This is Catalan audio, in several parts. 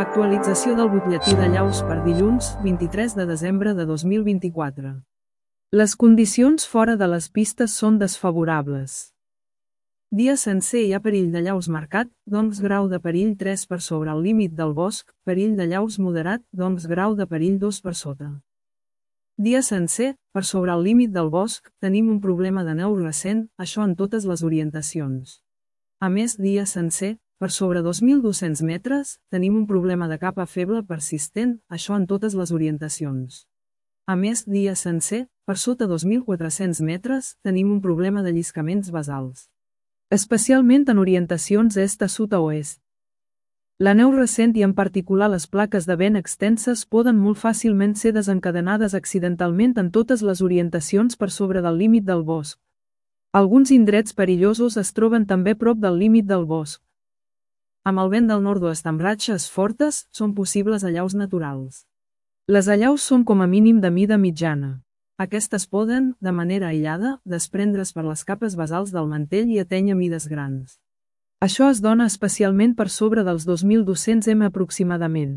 Actualització del butlletí de llaus per dilluns, 23 de desembre de 2024. Les condicions fora de les pistes són desfavorables. Dia sencer hi ha perill de llaus marcat, doncs grau de perill 3 per sobre el límit del bosc, perill de llaus moderat, doncs grau de perill 2 per sota. Dia sencer, per sobre el límit del bosc, tenim un problema de neu recent, això en totes les orientacions. A més, dia sencer, per sobre 2.200 metres, tenim un problema de capa feble persistent, això en totes les orientacions. A més, dia sencer, per sota 2.400 metres, tenim un problema de lliscaments basals. Especialment en orientacions est a sud a oest. La neu recent i en particular les plaques de vent extenses poden molt fàcilment ser desencadenades accidentalment en totes les orientacions per sobre del límit del bosc. Alguns indrets perillosos es troben també prop del límit del bosc. Amb el vent del nord-oest amb ratxes fortes, són possibles allaus naturals. Les allaus són com a mínim de mida mitjana. Aquestes poden, de manera aïllada, desprendre's per les capes basals del mantell i atènyer mides grans. Això es dona especialment per sobre dels 2.200 m aproximadament.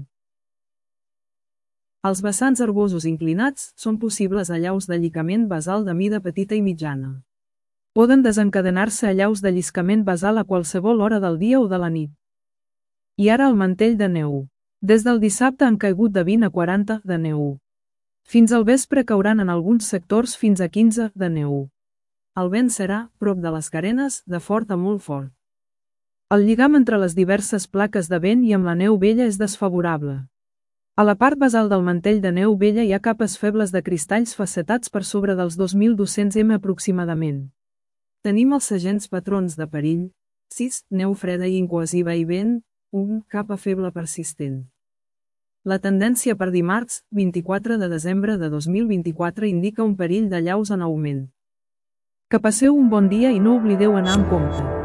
Als vessants herbosos inclinats, són possibles allaus de llicament basal de mida petita i mitjana. Poden desencadenar-se allaus de lliscament basal a qualsevol hora del dia o de la nit. I ara el mantell de neu. Des del dissabte han caigut de 20 a 40 de neu. Fins al vespre cauran en alguns sectors fins a 15 de neu. El vent serà, prop de les carenes, de fort a molt fort. El lligam entre les diverses plaques de vent i amb la neu vella és desfavorable. A la part basal del mantell de neu vella hi ha capes febles de cristalls facetats per sobre dels 2.200 m aproximadament. Tenim els segents patrons de perill: 6. Neu freda i incohesiva i vent. 1. Capa feble persistent. La tendència per dimarts, 24 de desembre de 2024 indica un perill d'allaus en augment. Que passeu un bon dia i no oblideu anar amb compte.